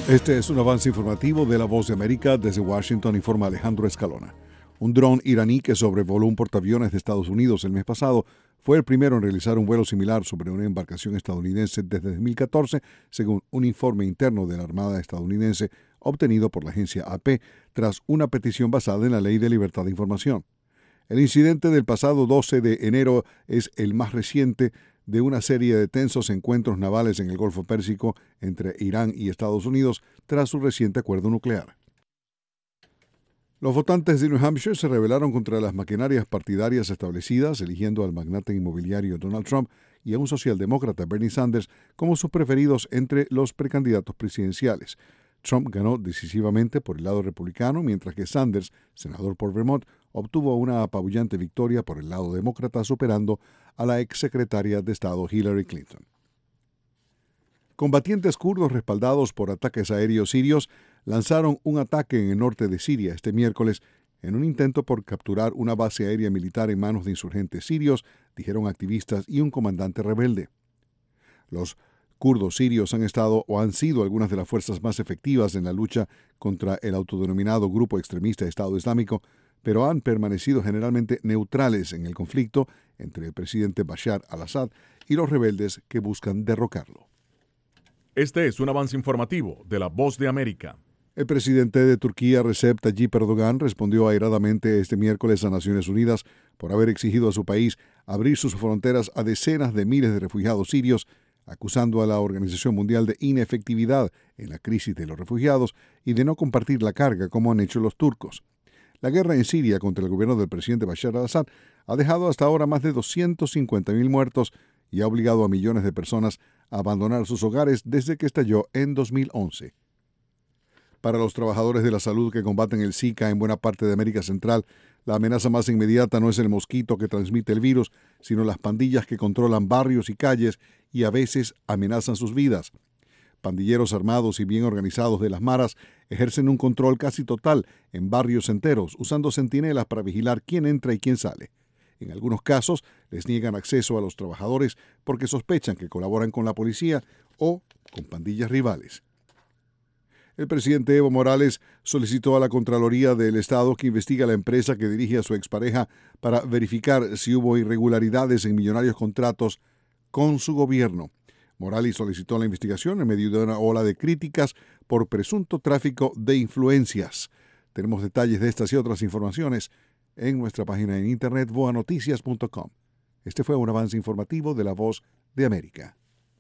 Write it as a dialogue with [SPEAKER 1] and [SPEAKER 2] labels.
[SPEAKER 1] Este es un avance informativo de La Voz de América. Desde Washington informa Alejandro Escalona. Un dron iraní que sobrevoló un portaaviones de Estados Unidos el mes pasado fue el primero en realizar un vuelo similar sobre una embarcación estadounidense desde 2014, según un informe interno de la Armada estadounidense obtenido por la agencia AP tras una petición basada en la Ley de Libertad de Información. El incidente del pasado 12 de enero es el más reciente de una serie de tensos encuentros navales en el Golfo Pérsico entre Irán y Estados Unidos tras su reciente acuerdo nuclear. Los votantes de New Hampshire se rebelaron contra las maquinarias partidarias establecidas, eligiendo al magnate inmobiliario Donald Trump y a un socialdemócrata Bernie Sanders como sus preferidos entre los precandidatos presidenciales. Trump ganó decisivamente por el lado republicano, mientras que Sanders, senador por Vermont, obtuvo una apabullante victoria por el lado demócrata, superando a la exsecretaria de Estado Hillary Clinton. Combatientes kurdos respaldados por ataques aéreos sirios lanzaron un ataque en el norte de Siria este miércoles en un intento por capturar una base aérea militar en manos de insurgentes sirios, dijeron activistas y un comandante rebelde. Los kurdos sirios han estado o han sido algunas de las fuerzas más efectivas en la lucha contra el autodenominado grupo extremista Estado Islámico, pero han permanecido generalmente neutrales en el conflicto entre el presidente Bashar al-Assad y los rebeldes que buscan derrocarlo.
[SPEAKER 2] Este es un avance informativo de La Voz de América.
[SPEAKER 1] El presidente de Turquía, Recep Tayyip Erdogan, respondió airadamente este miércoles a Naciones Unidas por haber exigido a su país abrir sus fronteras a decenas de miles de refugiados sirios, acusando a la Organización Mundial de inefectividad en la crisis de los refugiados y de no compartir la carga como han hecho los turcos. La guerra en Siria contra el gobierno del presidente Bashar al-Assad ha dejado hasta ahora más de 250.000 muertos y ha obligado a millones de personas a abandonar sus hogares desde que estalló en 2011. Para los trabajadores de la salud que combaten el Zika en buena parte de América Central, la amenaza más inmediata no es el mosquito que transmite el virus, sino las pandillas que controlan barrios y calles y a veces amenazan sus vidas. Pandilleros armados y bien organizados de las maras ejercen un control casi total en barrios enteros, usando centinelas para vigilar quién entra y quién sale. En algunos casos, les niegan acceso a los trabajadores porque sospechan que colaboran con la policía o con pandillas rivales. El presidente Evo Morales solicitó a la Contraloría del Estado que investigue a la empresa que dirige a su expareja para verificar si hubo irregularidades en millonarios contratos con su gobierno. Morales solicitó la investigación en medio de una ola de críticas por presunto tráfico de influencias. Tenemos detalles de estas y otras informaciones en nuestra página en internet voanoticias.com. Este fue un avance informativo de La Voz de América.